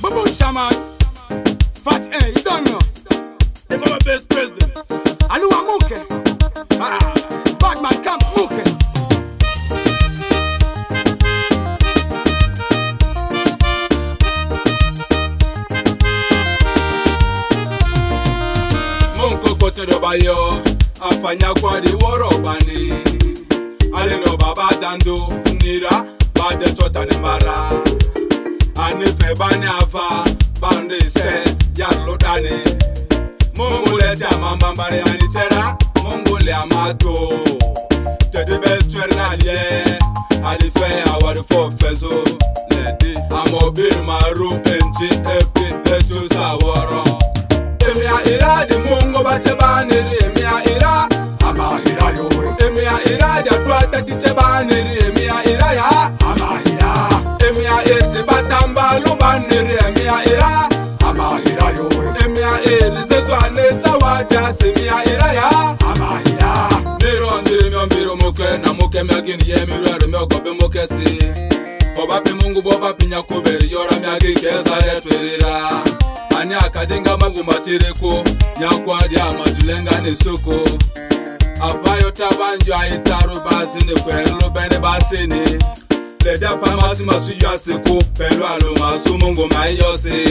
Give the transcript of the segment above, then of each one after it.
Babuncha man. Fat A, you don't know. They got my best president. Aluwa Muke. Ah, Batman Camp Muke. Mungu kote dobayo, afanya kwa di worobani. Alino baba dando, nira, bade chota ne mara. Anife bani afa, bande se, yalo dane. Mungu lete amambambare anitera, Mungu le amato. Tedi bestuer na liye, alife awari fo fezo. Ledi, amobir maru enti epi etu saworo. Emia ira di Mungu bache baniri, emia ira Amahira yowe, Emia ira di atuata tiche baniri, emia ira ya amahira, Emia iri batamba lubaniri, emia ira amahira yowe, Emia iri zezu anesa wajas, emia ira ya amahira, Niro njiri miombiro muke na muke miagini ye miruaru miogobe muke si Boba pi Mungu boba pi nyakuberi yora miagi keza letwirira Ani akadinga mangu matiriko nyakwa dia madulenga ni soko Abayo tabanjo aitaru basi ni kwelo bene basi ni Leda pamasi masu yasiku pelu alo masu Mungu mayosi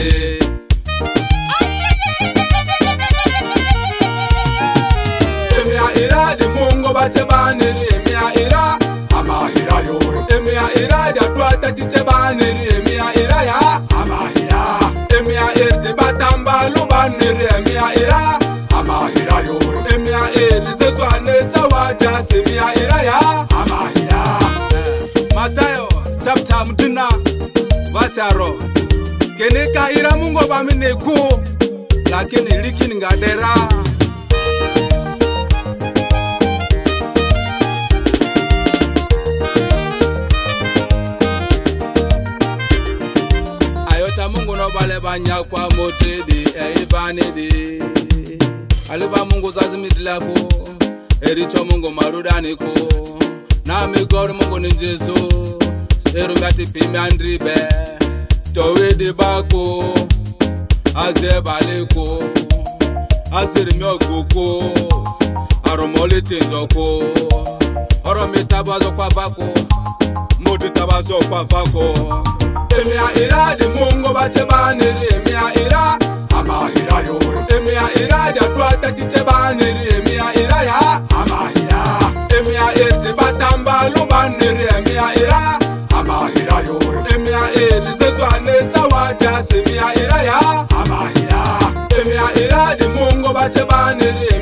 Emia ira di Mungu bache baniri emia ira amahira yowe, Emia ira di atuata tiche baniri emia ira ya amahira, Emia iri batamba lubaniri emia ira amahira yowe, Emia iri zezu anesa wajas emia ira ya amahira, Matayo chapter mdina vasaro Kenika ira Mungu bamine ku lakini likini ngadera Ayota Mungu no bale banya kwa motedi eibanedi Aliba Mungu zazimidilako Ericho Mungu marudaniko Na migoro Mungu ni Jesu Erungati pimi andribe Towe di bako Aze baleko Aziri miogoko Aromoli tinjoko Oromi tabazo kwa vako Moti tabazo kwa vako Emia ira di Mungu bache baniri Emia ira amahira yowe, Emia ira di atuata tiche baniri Emia ira ya amahira, Emia iri batamba lubaniri Emia ira amahira yowe, Emia iri zezu anesa wajas Emia ira ya amahira, Emia ira di Mungu bache baniri